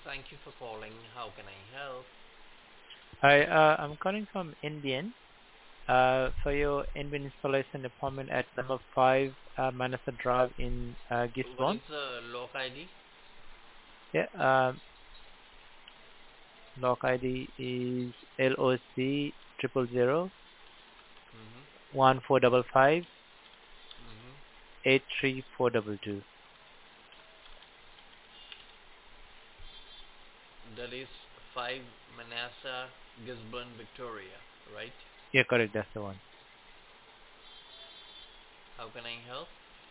Thank you for calling. How can I help? Hi, I'm calling from Indian for your Indian installation appointment at number 5 Manassa Drive in What is Gisborne. the lock ID? Yeah, log ID is LOC triple zero Mm-hmm. 1455 Mm-hmm. 83422. That is 5 Manasseh, Gisborne, Victoria, right? Yeah, correct. That's the one. How can I help?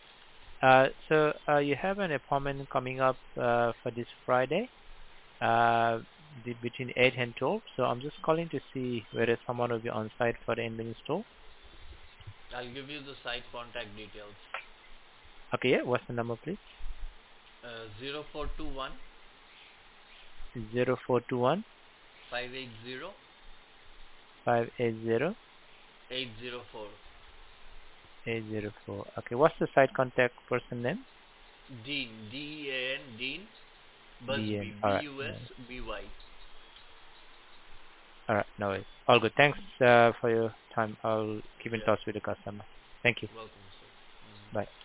So you have an appointment coming up for this Friday between 8 and 12. So I'm just calling to see whether someone will be on site for the Indian install. I'll give you the site contact details. Okay, yeah. What's the number, please? 0421 0421 580 580 804. 804. Okay, what's the site contact person name? Dean, DEAN, Dean, DN. Busby, All right. No, BUSBY. all right. No worries. All good. Thanks for your time. I'll keep in Yeah, touch with the customer. Thank you. welcome, sir. Bye.